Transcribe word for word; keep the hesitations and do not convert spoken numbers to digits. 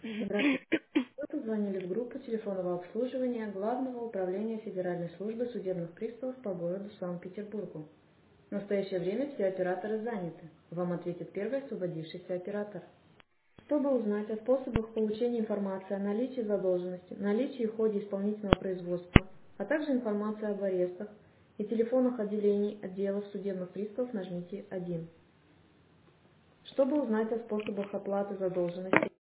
Здравствуйте. Вы позвонили в группу телефонного обслуживания Главного управления Федеральной службы судебных приставов по городу Санкт-Петербургу. В настоящее время все операторы заняты. Вам ответит первый освободившийся оператор. Чтобы узнать о способах получения информации о наличии задолженности, наличии и ходе исполнительного производства, а также информации об арестах и телефонах отделений отделов судебных приставов, нажмите один. Чтобы узнать о способах оплаты задолженности,